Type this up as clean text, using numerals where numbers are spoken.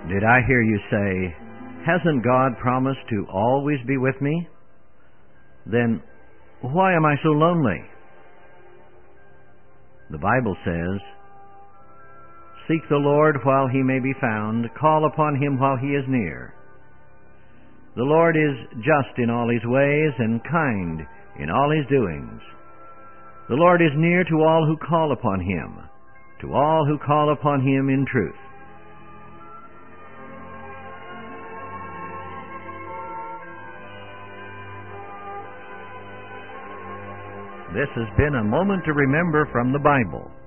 Did I hear you say, "Hasn't God promised to always be with me?" Then why am I so lonely? The Bible says, "Seek the Lord while he may be found, call upon him while he is near." The Lord is just in all his ways and kind in all his doings. The Lord is near to all who call upon him, to all who call upon him in truth. This has been a moment to remember from the Bible.